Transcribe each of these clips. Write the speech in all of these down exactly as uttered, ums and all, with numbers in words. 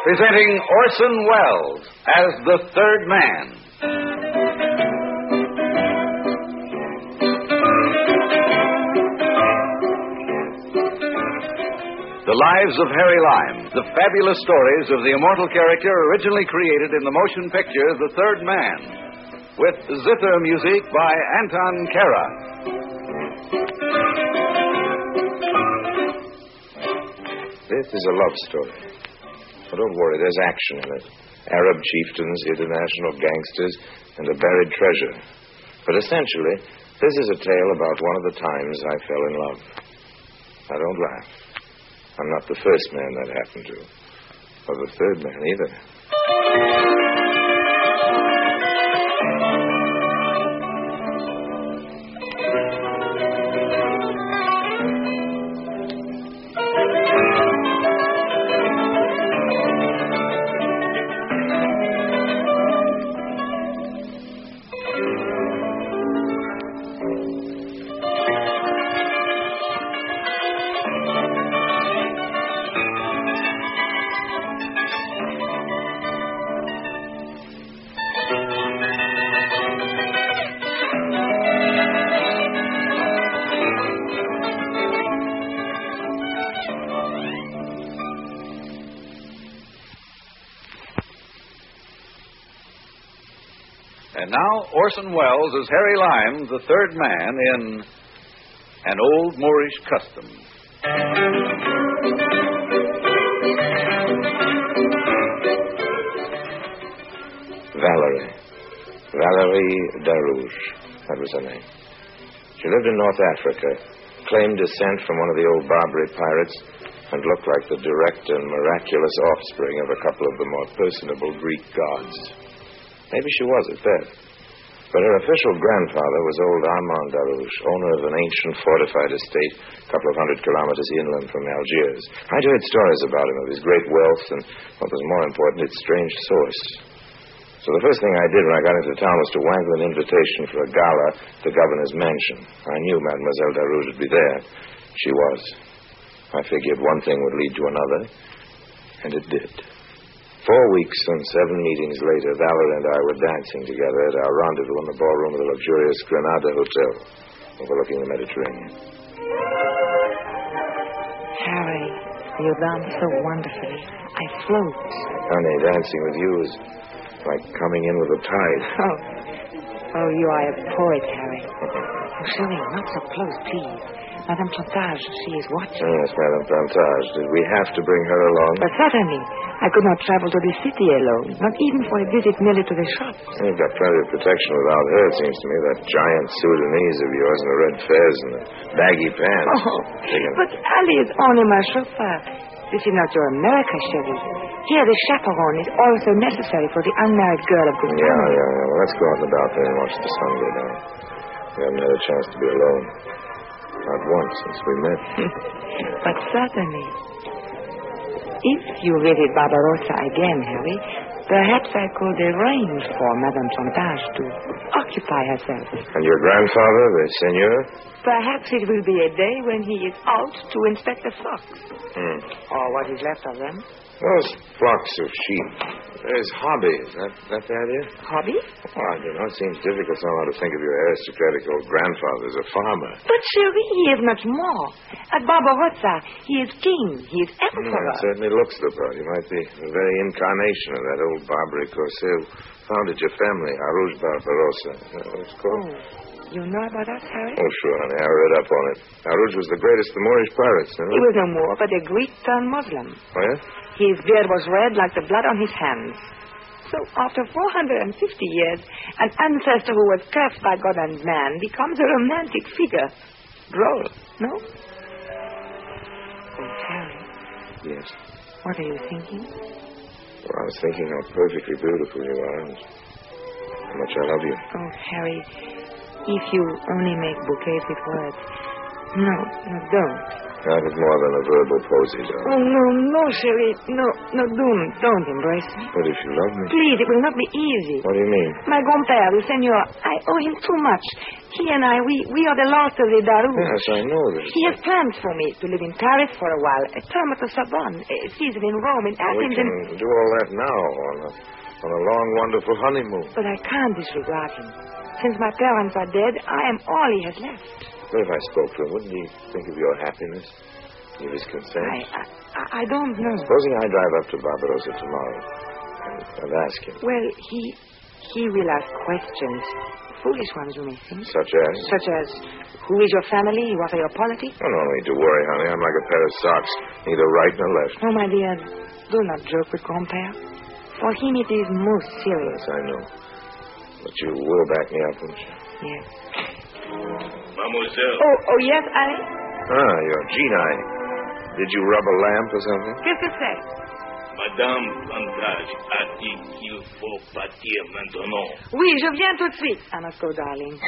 presenting Orson Welles as the Third Man. The Lives of Harry Lime, the fabulous stories of the immortal character originally created in the motion picture The Third Man, with zither music by Anton Kara. This is a love story. But don't worry, there's action in it. Arab chieftains, international gangsters, and a buried treasure. But essentially, this is a tale about one of the times I fell in love. Now, don't laugh. I'm not the first man that happened to. Or the third man, either. And now, Orson Welles as Harry Lime, the third man in An Old Moorish Custom. Valerie. Valerie Darouche. That was her name. She lived in North Africa, claimed descent from one of the old Barbary pirates, and looked like the direct and miraculous offspring of a couple of the more personable Greek gods. Maybe she was at that. But her official grandfather was old Armand Darouche, owner of an ancient fortified estate a couple of hundred kilometers inland from Algiers. I'd heard stories about him, of his great wealth, and, what was more important, its strange source. So the first thing I did when I got into town was to wangle an invitation for a gala at the governor's mansion. I knew Mademoiselle Darouche would be there. She was. I figured one thing would lead to another, and it did. Four weeks and seven meetings later, Valerie and I were dancing together at our rendezvous in the ballroom of the luxurious Granada Hotel, overlooking the Mediterranean. Harry, you dance so wonderfully. I float. Honey, dancing with you is like coming in with a tide. Oh, oh, you are a poet, Harry. Oh, Shirley, not so close, please. Madame Plantage, she is watching. Yes, Madame Plantage. Did we have to bring her along? But certainly. I could not travel to the city alone, not even for a visit merely to the shops. You've got plenty of protection without her, it seems to me. That giant Sudanese of yours in the red fez and the baggy pants. Oh, but Ali is only my chauffeur. This is not your America, Shirley. Here, the chaperone is also necessary for the unmarried girl of good Yeah, family. yeah, yeah. Well, let's go out and about there and watch the sun go down. We haven't had a chance to be alone. Not once since we met. But certainly. If you visit Barbarossa again, Harry, perhaps I could arrange for Madame Plantage to occupy herself. And your grandfather, the seigneur? Perhaps it will be a day when he is out to inspect the flocks. Hmm. Or what is left of them. Those flocks of sheep. There's hobby. Is that, that the idea? Hobby? Well, I don't know. It seems difficult somehow to think of your aristocratic old grandfather as a farmer. But, Cherie, he is much more. At Barbarossa, he is king. He is emperor. Mm, it certainly looks the part. He might be the very incarnation of that old Barbary corsair who founded your family, Arouge Barbarossa. Is that what it's called? Oh. You know about us, Harry? Oh, sure, honey. I read up on it. Arouge was the greatest of the Moorish pirates, isn't He was no more but a Greek turned Muslim. Oh, yeah? His beard was red like the blood on his hands. So after four hundred fifty years, an ancestor who was cursed by God and man becomes a romantic figure. Droll, no? Oh, Harry. Yes. What are you thinking? Well, I was thinking how perfectly beautiful you are and how much I love you. Oh, Harry, if you only make bouquets with words, No, no, don't. That is more than a verbal posy, Oh, darling. no, no, Sherry. No, no, don't, don't embrace me. But if you love me... Please, it will not be easy. What do you mean? My grand-père, the senor, I owe him too much. He and I, we, we are the last of the Darouche. Yes, I know this. He has plans for me to live in Paris for a while, a term at the Sorbonne, a season in Rome, in We Athens, can and... do all that now on a, on a long, wonderful honeymoon. But I can't disregard him. Since my parents are dead, I am all he has left. But if I spoke to him, wouldn't he think of your happiness? Give his consent? I, I, I don't know. Supposing I drive up to Barbarossa tomorrow and, and ask him. Well, he, he will ask questions. Foolish ones, you may think. Such as? Such as, who is your family? What are your politics? Oh, no need to worry, honey. I'm like a pair of socks. Neither right nor left. Oh, my dear, do not joke with grand-père. For him it is most serious. Yes, I know. But you will back me up, won't you? Yes. Mademoiselle. Oh, oh, yes, I... Ah, you're Gina. Did you rub a lamp or something? Qu'est-ce que c'est? Madame Plantage a dit qu'il faut partir maintenant. Oui, je viens tout de suite. I must go, darling.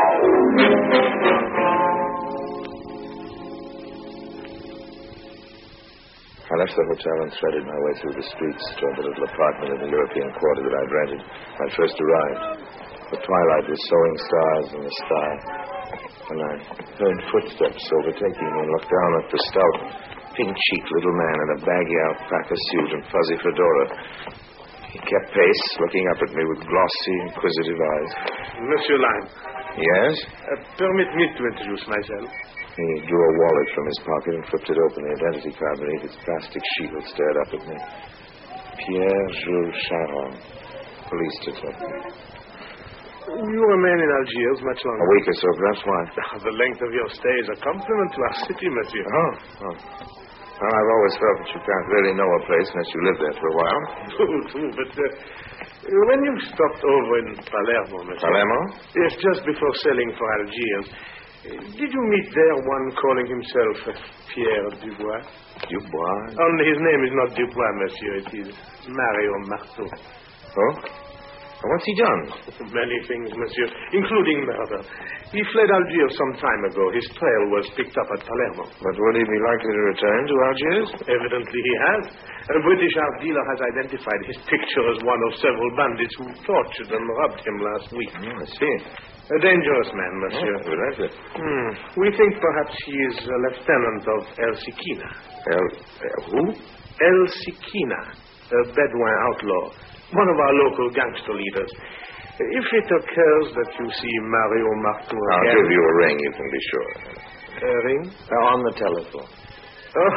I left the hotel and threaded my way through the streets toward the little apartment in the European quarter that I'd rented when I first arrived. The twilight was sowing stars in the sky, and I heard footsteps overtaking me and looked down at the stout, pink-cheeked little man in a baggy alpaca suit and fuzzy fedora. He kept pace, looking up at me with glossy, inquisitive eyes. Monsieur Lime. Yes? Uh, permit me to introduce myself. He drew a wallet from his pocket and flipped it open. The identity card beneath its plastic shield stared up at me. Pierre Jules Charon, police detective. You remain in Algiers much A longer. week or so, perhaps. Why? The length of your stay is a compliment to our city, monsieur. Oh, oh. Well, I've always felt that you can't really know a place unless you live there for a while. True, true, but uh, when you stopped over in Palermo, monsieur... Palermo? Yes, just before sailing for Algiers, uh, did you meet there one calling himself uh, Pierre Dubois? Dubois? Only his name is not Dubois, monsieur. It is Mario Marteau. Oh? What's he done? Many things, monsieur, including murder. He fled Algiers some time ago. His trail was picked up at Palermo. But would he be likely to return to Algiers? Evidently he has. A British art dealer has identified his picture as one of several bandits who tortured and robbed him last week. Oh, I see. A dangerous man, monsieur. Oh, evidently. Hmm. We think perhaps he is a lieutenant of El Sikina. El, uh, who? El Sikina, a Bedouin outlaw. One of our local gangster leaders. If it occurs that you see Mario Marteau I'll again... give you a ring, you can be sure. A ring? Uh, on the telephone. Oh.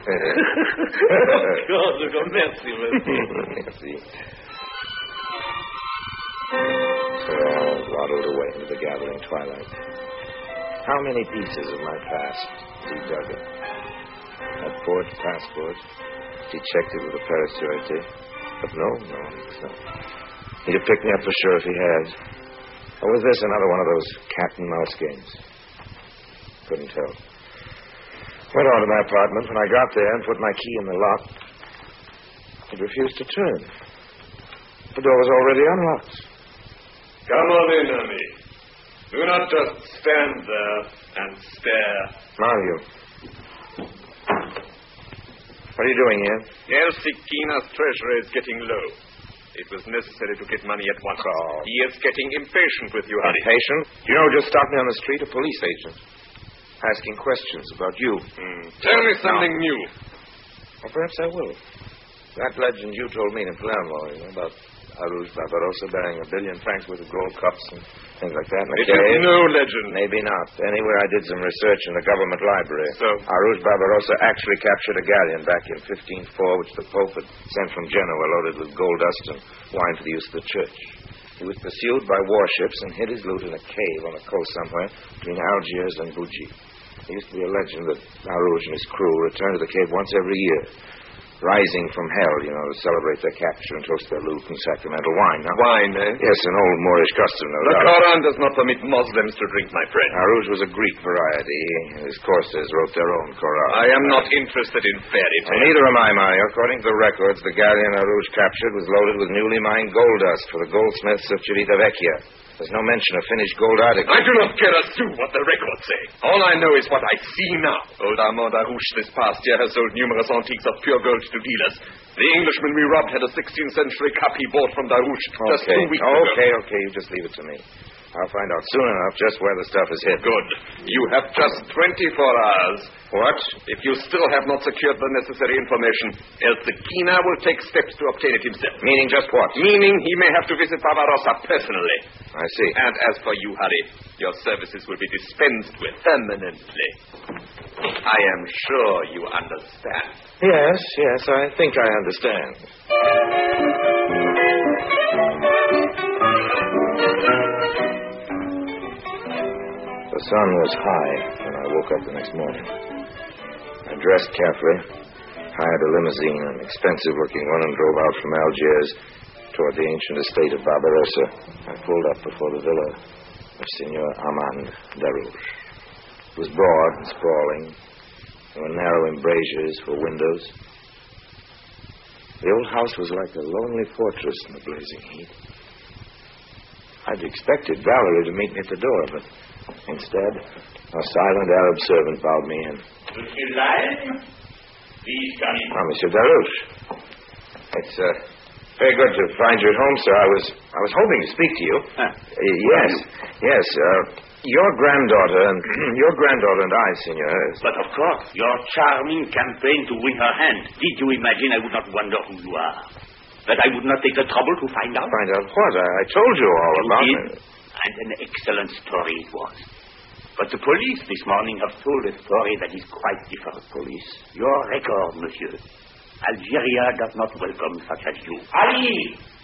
God, merci, monsieur. Merci. So I waddled away into the gathering twilight. How many pieces of my past he dug up? That forged passport. He checked it with a Paris Sûreté. But no, no, it's not. He'd have picked me up for sure if he had. Or was this another one of those cat and mouse games? Couldn't tell. Went on to my apartment. When I got there and put my key in the lock, it refused to turn. The door was already unlocked. Come on in, honey. Do not just stand there and stare. Mario. What are you doing here? El Sikina's treasury is getting low. It was necessary to get money at once. Oh. He is getting impatient with you, honey. Impatient? You know, just stopped me on the street, a police agent. Asking questions about you. Mm. Tell me something No. new. Well, perhaps I will. That legend you told me in Palermo, you know, about Arouge Barbarossa bearing a billion francs worth of gold cups and things like that in a It cave. is no legend. Maybe not. Anyway, I did some research in the government library. So? Arouge Barbarossa actually captured a galleon back in fifteen oh four, which the Pope had sent from Genoa, loaded with gold dust and wine for the use of the church. He was pursued by warships and hid his loot in a cave on the coast somewhere between Algiers and Bougie. There used to be a legend that Arouge and his crew returned to the cave once every year. rising from hell, you know, to celebrate their capture and toast their loot and sacramental wine. Huh? Wine, eh? Yes, an old Moorish custom, no The doubt. Quran does not permit Muslims to drink, my friend. Arouge was a Greek variety. His coursers wrote their own Quran. I am not interested in fairy Well, tales. neither am I, Mario. According to the records, the galleon Arouge captured was loaded with newly mined gold dust for the goldsmiths of Civitavecchia. There's no mention of finished gold articles. I do not care a sou what the records say. All I know is what I see now. Old Armand Arouche this past year has sold numerous antiques of pure gold to dealers. The Englishman we robbed had a sixteenth century cup he bought from Darouche just Okay, two weeks ago. okay, okay. You just leave it to me. I'll find out soon enough just where the stuff is hid. Good. You have just twenty-four hours. What? If you still have not secured the necessary information, El Tequina will take steps to obtain it himself. Meaning just what? Meaning he may have to visit Barbarossa personally. I see. And as for you, Harry, your services will be dispensed with permanently. I am sure you understand. Yes, yes, I think I understand. The sun was high when I woke up the next morning. I dressed carefully, hired a limousine, an expensive-looking one, and drove out from Algiers toward the ancient estate of Barbarossa. I pulled up before the villa of Signor Armand Darouche. It was broad and sprawling. There were narrow embrasures for windows. The old house was like a lonely fortress in the blazing heat. I'd expected Valerie to meet me at the door, but instead, a silent Arab servant bowed me in. Monsieur Lyle, please come in. Ah, Monsieur Darouche. It's uh, very good to find you at home, sir. I was I was hoping to speak to you. Huh. Uh, yes, yes. Uh, your granddaughter and your granddaughter and I, Senor. is- But of course, your charming campaign to win her hand. Did you imagine I would not wonder who you are? That I would not take the trouble to find out? Find out what? I, I told you all You about did, it. and an excellent story it was. But the police this morning have told a story that is quite different, police. Your record, monsieur. Algeria does not welcome such as you. Ali!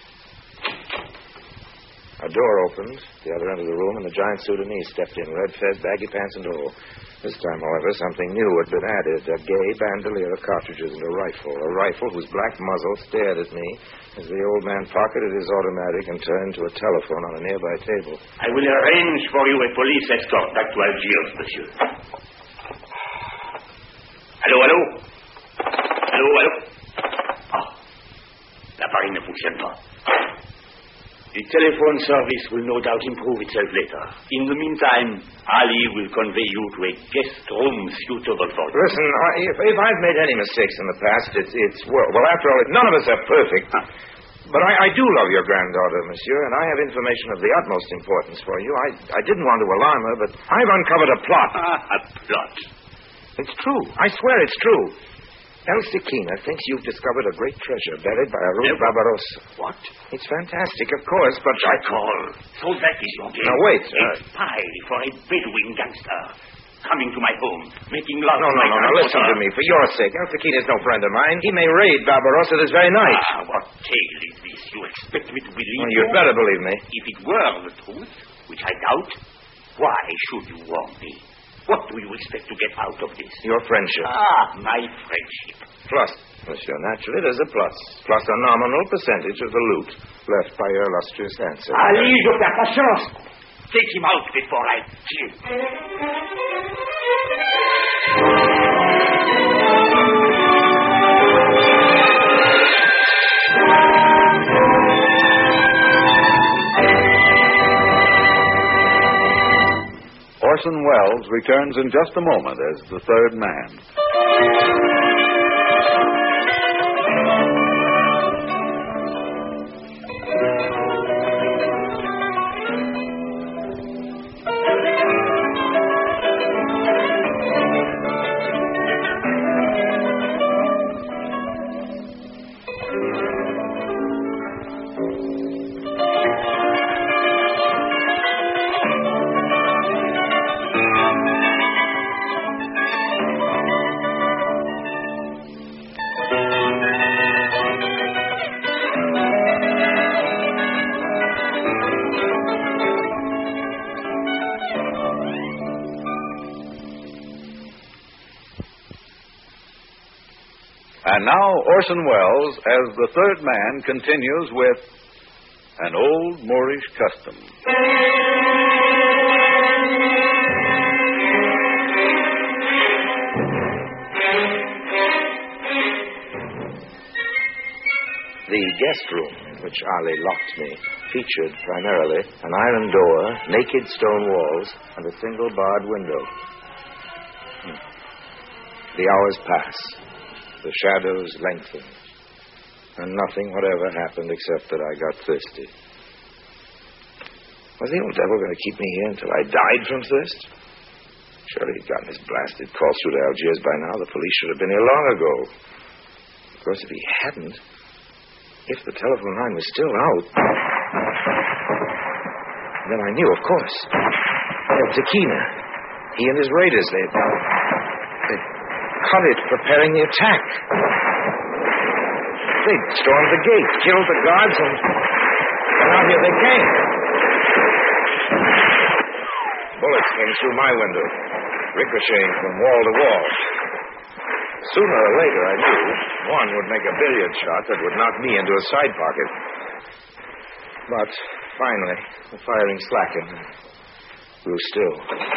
A door opened, the other end of the room, and the giant Sudanese stepped in, red fez, baggy pants, and all. This time, however, something new had been added, a gay bandolier of cartridges and a rifle, a rifle whose black muzzle stared at me as the old man pocketed his automatic and turned to a telephone on a nearby table. I will arrange for you a police escort back to Algiers, monsieur. Allô, allô? Allô, allô? Ah, l'appareil ne fonctionne pas. The telephone service will no doubt improve itself later. In the meantime, Ali will convey you to a guest room suitable for you. Listen, I, if, if I've made any mistakes in the past, it's, it's well, well, after all, none of us are perfect. Huh. But I, I do love your granddaughter, monsieur, and I have information of the utmost importance for you. I, I didn't want to alarm her, but I've uncovered a plot. Ah, a plot. It's true. I swear it's true. El Tequina thinks you've discovered a great treasure buried by Arouge Never. Barbarossa. What? It's fantastic, of course, but I... Call. So that is your game. Now, wait, A uh, spy for a Bedouin gangster. Coming to my home, making love No, to no, my no, no, listen to granddaughter. me. For your sake, El Tequina's no friend of mine. He may raid Barbarossa this very night. Ah, what tale is this? You expect me to believe Well, you? you'd better believe me. If it were the truth, which I doubt, why should you warn me? What do you expect to get out of this? Your friendship. Ah, my friendship. Plus, monsieur, naturally, there's a plus. Plus a nominal percentage of the loot left by your illustrious ancestor. Ali, je perds patience. Take him out before I kill. Orson Welles returns in just a moment as the third man. And now Orson Welles, as the third man, continues with An Old Moorish Custom. The guest room in which Ali locked me featured primarily an iron door, naked stone walls, and a single barred window. Hmm. The hours pass. The shadows lengthen. And nothing whatever happened except that I got thirsty. Was the old devil going to keep me here until I died from thirst? Surely he'd gotten his blasted call through to Algiers by now. The police should have been here long ago. Of course, if he hadn't, if the telephone line was still out, then I knew, of course. El Tequina. He and his raiders, they'd, they'd cut it preparing the attack. They'd stormed the gate, killed the guards, and, and now here they came. Bullets came through my window, ricocheting from wall to wall. Sooner or later, I knew, one would make a billiard shot that would knock me into a side pocket. But, finally, the firing slackened and grew still.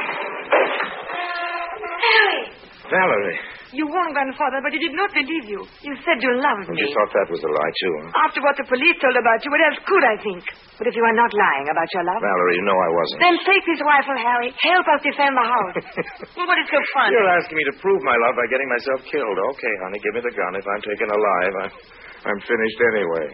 Harry! Valerie! You warned Grandfather, but he did not believe you. You said you loved And me. you thought that was a lie, too, huh? After what the police told about you, what else could I think? But if you are not lying about your love... Valerie, you know I wasn't. Then take this rifle, Harry. Help us defend the house. Well, what is so funny? You're asking me to prove my love by getting myself killed. Okay, honey, give me the gun. If I'm taken alive, I'm, I'm finished anyway.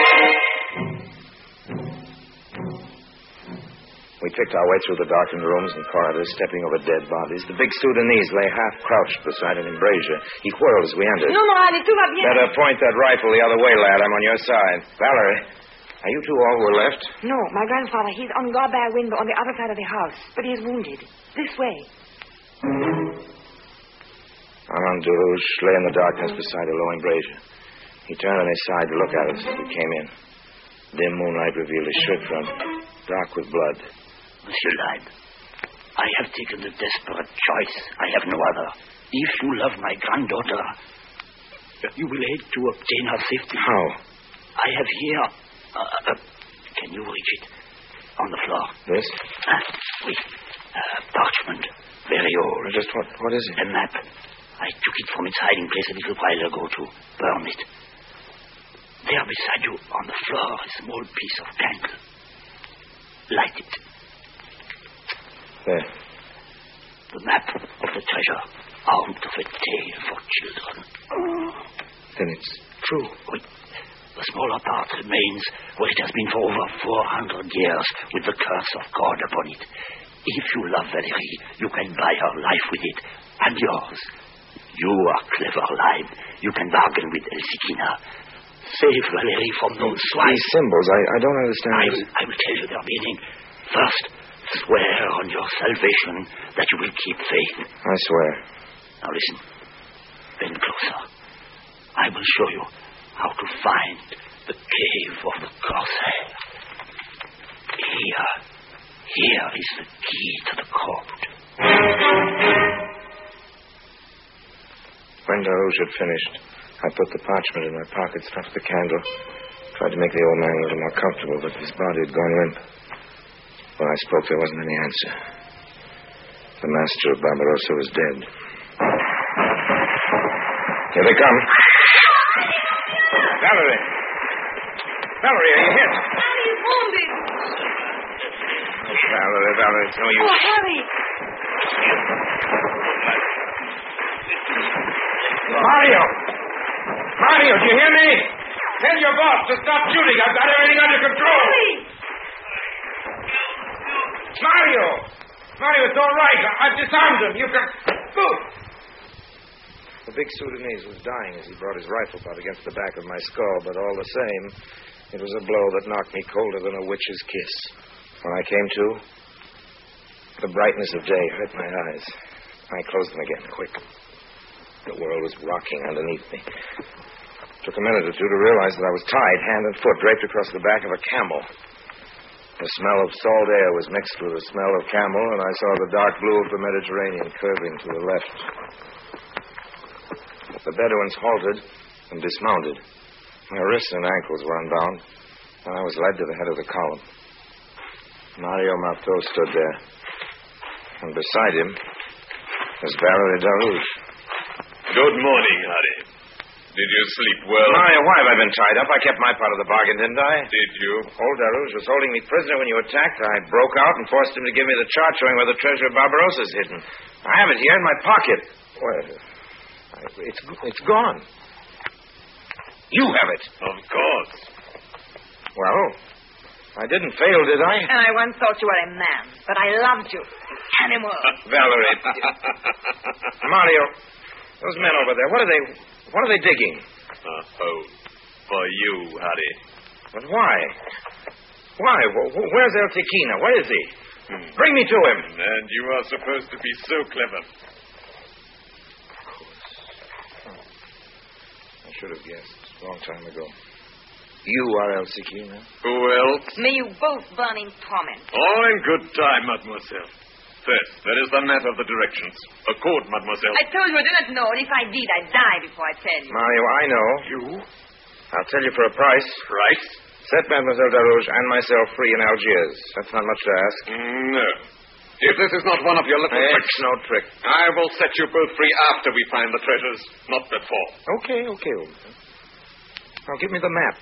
We picked our way through the darkened rooms and corridors, stepping over dead bodies. The big Sudanese lay half-crouched beside an embrasure. He whirled as we entered. No, Morale, tout va bien. Better point that rifle the other way, lad. I'm on your side. Valerie, are you two all who are left? No, my grandfather, he's on guard by a window on the other side of the house. But he is wounded. This way. Armand Durouge lay in the darkness beside a low embrasure. He turned on his side to look at us as we came in. Dim moonlight revealed his shirt front, dark with blood. Monsieur Leib, I have taken the desperate choice. I have no other. If you love my granddaughter, you will aid to obtain her safety. How? I have here... Uh, uh, can you reach it? On the floor. This? Uh, oui. Uh, parchment. Very old. Just what, what is it? A map. I took it from its hiding place a little while ago to burn it. There beside you on the floor is a small piece of candle. Light it. There. The map of the treasure, out of a tale for children. Then it's true. Oui. The smaller part remains where it has been for over four hundred years with the curse of God upon it. If you love Valerie, you can buy her life with it, and yours. You are clever, Leib. You can bargain with El Tequina. Save Valerie from those swine. These symbols, I, I don't understand. I will, I will tell you their meaning. First, swear on your salvation that you will keep faith. I swear. Now listen. Bend closer. I will show you how to find the cave of the Corsair. Here. Here is the key to the code. When Darouche had finished, I put the parchment in my pocket, snuffed the candle, tried to make the old man a little more comfortable, but his body had gone limp. When I spoke, there wasn't any answer. The master of Barbarossa was dead. Here they come. Valerie! Valerie, are you hit? Harry is wounded. Oh, Valerie, Valerie, it's no use. Oh, Harry. Mario! Mario, do you hear me? Tell your boss to stop shooting. I've got everything under control. Harry! Mario! Mario, it's all right. I've disarmed him. You can... Move! The big Sudanese was dying as he brought his rifle butt against the back of my skull, but all the same, it was a blow that knocked me colder than a witch's kiss. When I came to, the brightness of day hurt my eyes. I closed them again, quick. The world was rocking underneath me. It took a minute or two to realize that I was tied hand and foot, draped across the back of a camel. The smell of salt air was mixed with the smell of camel, and I saw the dark blue of the Mediterranean curving to the left. The Bedouins halted and dismounted. My wrists and ankles were unbound, and I was led to the head of the column. Mario Marteau stood there, and beside him was Valerie Darouche. Good morning, Harry. Did you sleep well? Mario, why have I been tied up? I kept my part of the bargain, didn't I? Did you? Old Darouche was holding me prisoner when you attacked. I broke out and forced him to give me the chart showing where the treasure of Barbarossa's hidden. I have it here in my pocket. Well, it's, it's gone. You have it. Of course. Well, I didn't fail, did I? And I once thought you were a man, but I loved you. Animal. Valerie. Mario, those men over there, what are they... What are they digging? A hole. For you, Harry. But why? Why? Where's El Tequina? Where is he? Hmm. Bring me to him. And you are supposed to be so clever. Of course. Oh. I should have guessed a long time ago. You are El Tequina. Who else? May you both burn in torment. All in good time, mademoiselle. First, there is the matter of the directions. Accord, mademoiselle. I told you I didn't know, and if I did, I'd die before I tell you. Mario, I know. You? I'll tell you for a price. Price? Set Mademoiselle Darouche and myself free in Algiers. That's not much to ask. No. If this is not one of your little it's tricks... no trick. I will set you both free after we find the treasures, not before. Okay, okay, old man. Now, give me the map.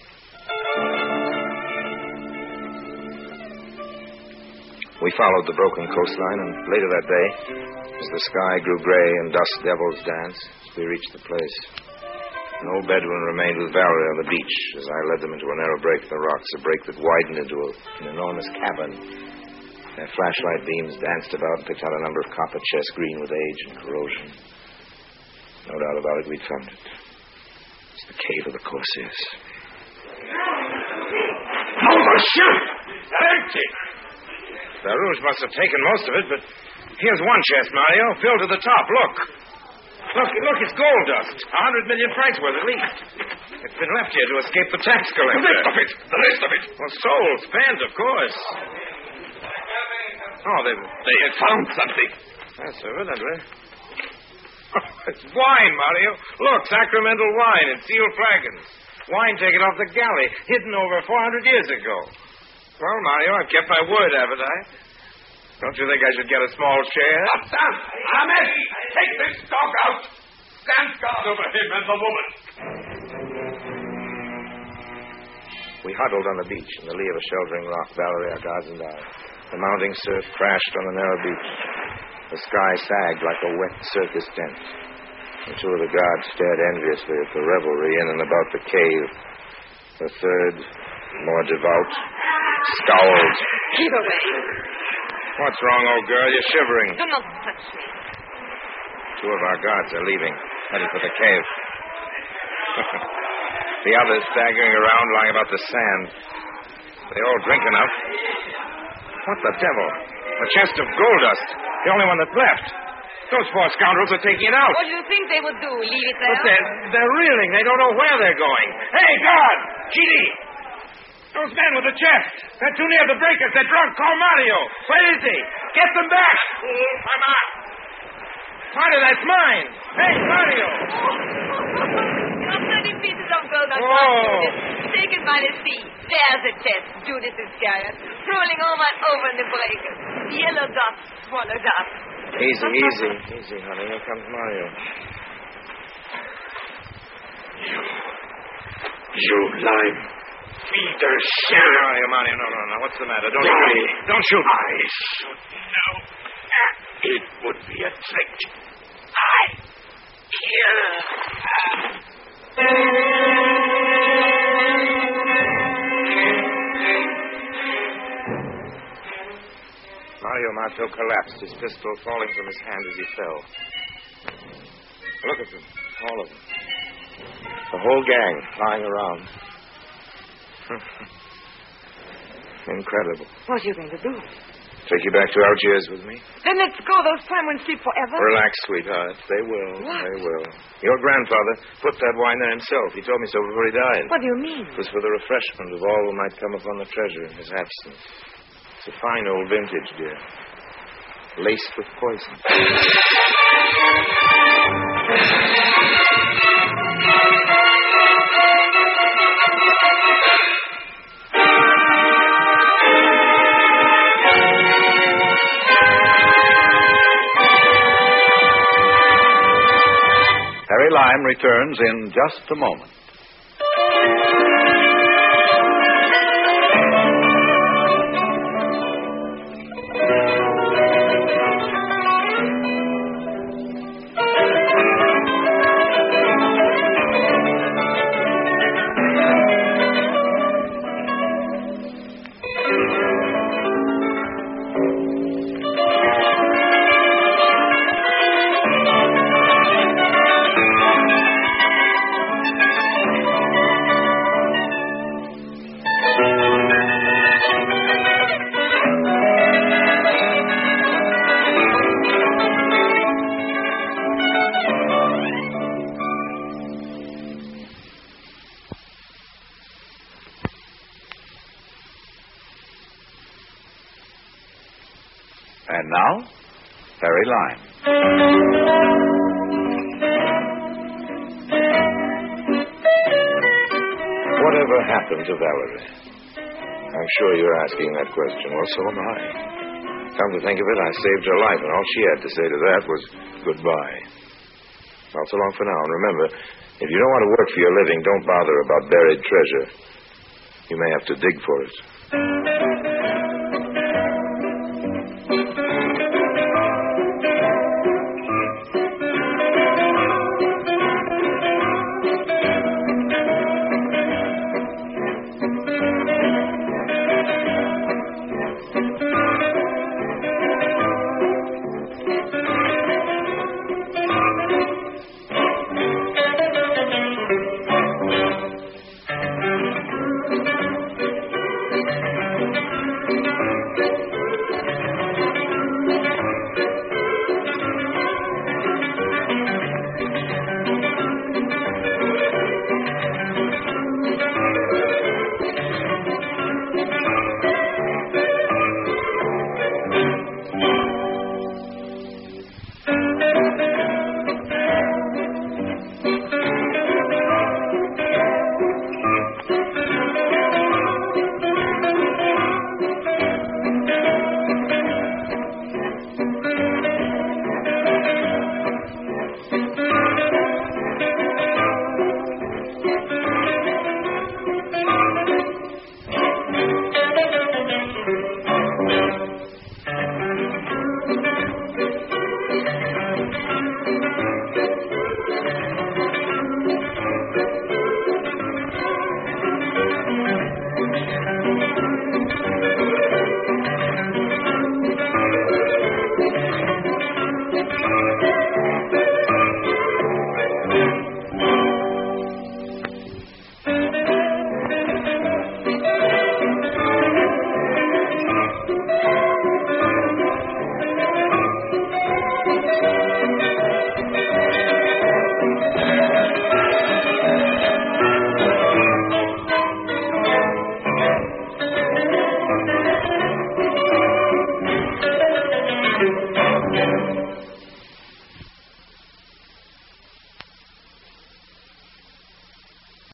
We followed the broken coastline, and later that day, as the sky grew gray and dusk devils danced, we reached the place. An old Bedouin remained with Valerie on the beach as I led them into a narrow break in the rocks, a break that widened into a, an enormous cavern. Their flashlight beams danced about and picked out a number of copper chests green with age and corrosion. No doubt about it, we'd found it. It's the cave of the Corsairs. Oh, the ship! Empty! Darouche must have taken most of it, but here's one chest, Mario, filled to the top. Look. Look, look, it's gold dust. A hundred million francs worth at least. It's been left here to escape the tax collector. The rest of it! The rest of it! Well, sold, spent, of course. Oh, they They have found something. That's evidently. It's wine, Mario. Look, sacramental wine in sealed flagons. Wine taken off the galley, hidden over four hundred years ago. Well, Mario, I've kept my word, haven't I? Don't you think I should get a small share? Stand! Ahmed! Take this dog out! Stand guard over him and the woman! We huddled on the beach in the lee of a sheltering rock, Valerie, our guards, and I. The mounting surf crashed on the narrow beach. The sky sagged like a wet circus tent. The two of the guards stared enviously at the revelry in and about the cave. The third, more devout, scowled. Keep away. What's wrong, old girl? You're shivering. Do not touch me. Two of our guards are leaving, headed for the cave. The others staggering around, lying about the sand. They all drink enough. What the devil? A chest of gold dust. The only one that's left. Those four scoundrels are taking it out. What do you think they would do? Leave it there? But they're, they're reeling. They don't know where they're going. Hey, guard! Chidi! Those men with the chest. They're too near the breakers. They're drunk. Call Mario. Where is he? Get them back. I'm out. Mario, that's mine. Hey, Mario. Your thirty pieces of gold are Oh. gone, Judas. Taken by the sea. There's the chest, Judas Iscariot. Rolling over and over in the breakers. Yellow dust, swallowed up. Easy, easy. Easy, honey. Here comes Mario. You. You lime. Feeder sham. Mario, Mario, no, no, no. What's the matter? Don't Why? shoot. Don't shoot. I should know. It would be a trick. I kill. Mario Marteau collapsed, his pistol falling from his hand as he fell. Look at them, all of them. The whole gang lying around. Incredible. What are you going to do? Take you back to Algiers with me? Then let's go. Those time won't sleep forever. Relax, sweetheart. They will. What? They will. Your grandfather put that wine there himself. He told me so before he died. What do you mean? It was for the refreshment of all who might come upon the treasure in his absence. It's a fine old vintage, dear. Laced with poison. Lime returns in just a moment. And now, Harry Lime. Whatever happened to Valerie? I'm sure you're asking that question. Well, so am I. Come to think of it, I saved her life, and all she had to say to that was goodbye. Well, so long for now. And remember, if you don't want to work for your living, don't bother about buried treasure. You may have to dig for it.